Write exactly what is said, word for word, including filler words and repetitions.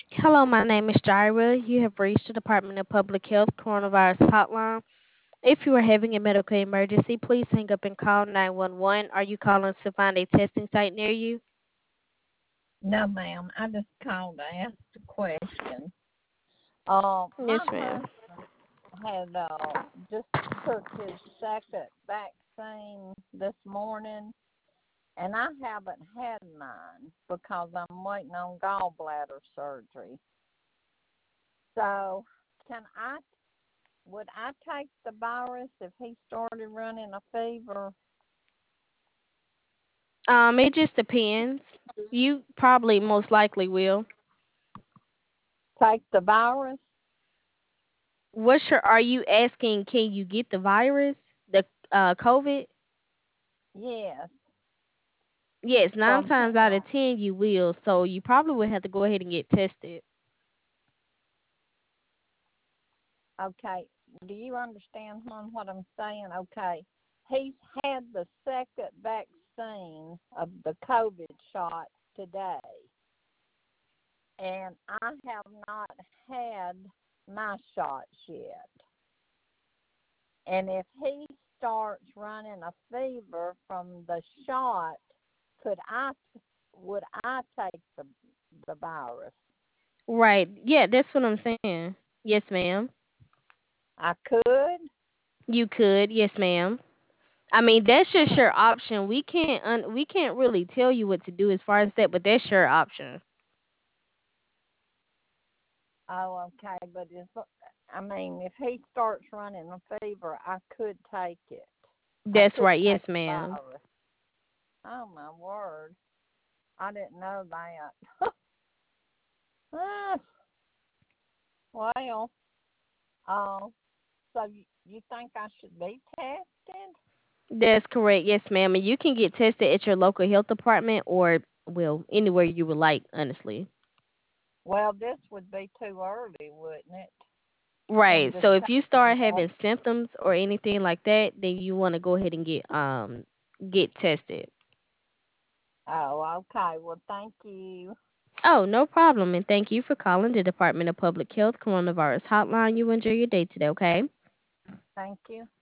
Hello, my name is Jaira. You have reached the Department of Public Health Coronavirus Hotline. If you are having a medical emergency, please hang up and call nine one one. Are you calling to find a testing site near you? No, ma'am. I just called to ask a question. Uh, my Yes, ma'am. husband had uh, just took his second vaccine this morning, and I haven't had mine because I'm waiting on gallbladder surgery. So, can I? Would I take the virus if he started running a fever? Um, it just depends. You probably most likely will. Take the virus? What's your? Are you asking? Can you get the virus? The uh COVID? Yes, Yes, nine from times out of him. ten you will. So you probably would have to go ahead and get tested. Okay. Do you understand, hon, what I'm saying? Okay. He's had the second vaccine of the COVID shot today, and I have not had my shots yet. And if he starts running a fever from the shot, could I, would I take the, the virus? Right. Yeah, that's what I'm saying. Yes, ma'am. I could? You could. Yes, ma'am. I mean, that's just your option. We can't un- we can't really tell you what to do as far as that, but that's your option. Oh, okay, but it's, I mean, if he starts running a fever, I could take it. I That's could right. take Yes, the ma'am. virus. Oh my word, I didn't know that. Ah, well, uh, so you, you think I should be tested? That's correct. Yes, ma'am. And you can get tested at your local health department or well, anywhere you would like, honestly. Well, this would be too early, wouldn't it? In Right. So if you start December. having symptoms or anything like that, then you want to go ahead and get um get tested. Oh, okay. Well, thank you. Oh, no problem. And thank you for calling the Department of Public Health Coronavirus Hotline. You enjoy your day today, okay? Thank you.